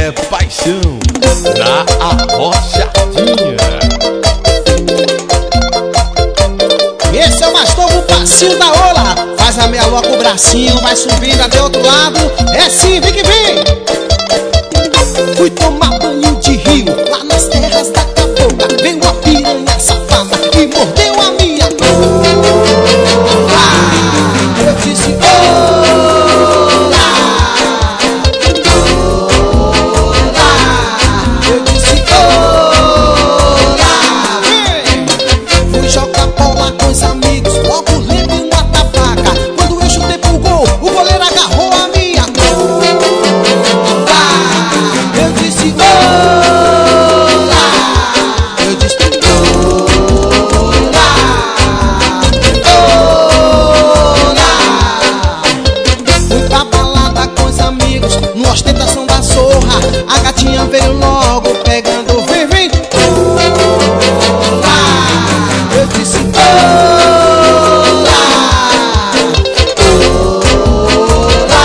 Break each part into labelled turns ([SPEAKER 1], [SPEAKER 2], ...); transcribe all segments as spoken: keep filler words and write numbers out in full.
[SPEAKER 1] é paixão da Arrochadinha.
[SPEAKER 2] Esse é o mais novo passinho da Ola. Faz a meia lua com o bracinho, vai subindo até outro lado. É sim, vem que vem. Fui tomar banho de rio lá nas terras da Cabocla. Veio uma piranha safada e mordeu a minha Ola. Eu disse Ola, Ola. Eu disse Ola, vem. Fui jogar bola com os amigos, logo levei uma tabaca. Quando eu chutei pro gol, o goleiro agarrou a minha Ola. Eu disse Ola, eu disse Ola, Ola. Fui pra balada com os amigos, numa ostentação da zorra. A gatinha veio logo pegando, vem, vem. Ola, eu disse Ola, Ola,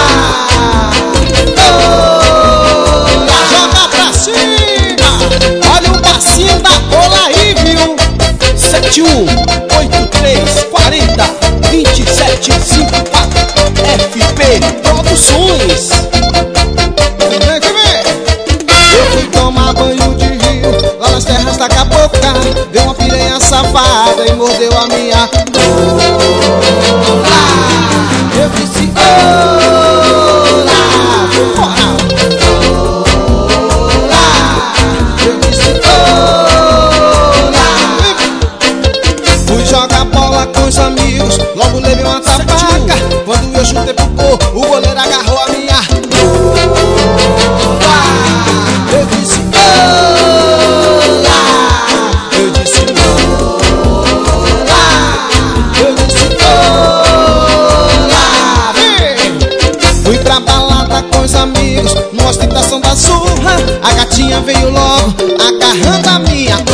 [SPEAKER 2] Ola. Joga pra cima. Olha o passinho da Ola aí, viu? sete um oito três quatro zero dois sete cinco quatro F P Produções. Vem, vem, vem. Eu fui tomar banho de rio lá nas terras da Cabocla. Veio uma piranha safada e mordeu a minha Ola. Eu disse Ola, vambora. Ola, eu disse Ola. Fui jogar bola com os amigos, logo levei uma tabaca. Quando eu chutei pro gol, o goleiro agarrou a minha Ola. Eu disse Ola, eu disse Ola, eu disse Ola, vem. Fui pra balada com os amigos, numa ostentação da surra. A gatinha veio logo agarrando a minha